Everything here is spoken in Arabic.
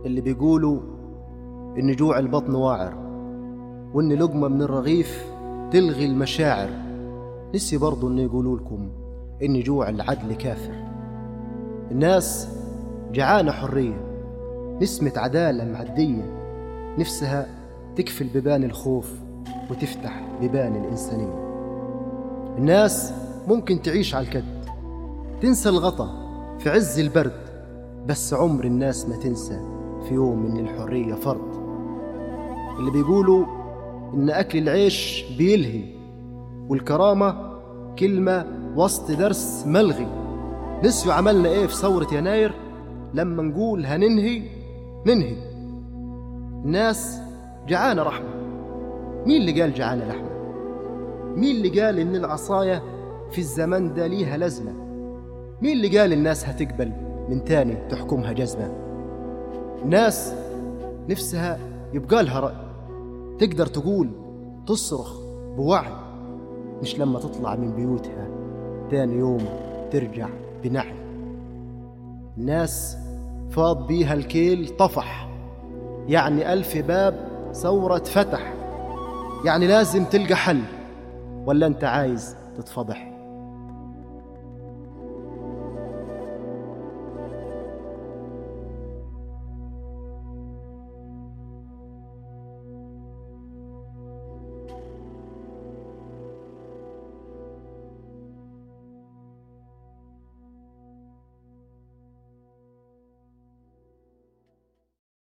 اللي بيقولوا إن جوع البطن واعر، وإن لقمة من الرغيف تلغي المشاعر. نسي برضو إن يقولوا لكم إن جوع العدل كافر. الناس جعانة حرية، نسمة عدالة معدية، نفسها تكفل ببان الخوف وتفتح ببان الإنسانية. الناس ممكن تعيش على الكد، تنسى الغطا في عز البرد، بس عمر الناس ما تنسى في يوم إن الحرية فرض. اللي بيقولوا إن أكل العيش بيلهي والكرامة كلمة وسط درس ملغي، نسيوا عملنا إيه في ثورة يناير لما نقول هننهي ننهي. الناس جعانة رحمة، مين اللي قال جعانة لحمة؟ مين اللي قال إن العصاية في الزمن ده ليها لازمة؟ مين اللي قال الناس هتقبل من تاني تحكمها جزمة؟ الناس نفسها يبقى لها رأي، تقدر تقول تصرخ بوعي، مش لما تطلع من بيوتها تاني يوم ترجع بنعي. الناس فاض بيها الكيل طفح، يعني 1000 باب ثورة فتح، يعني لازم تلقى حل، ولا انت عايز تتفضح؟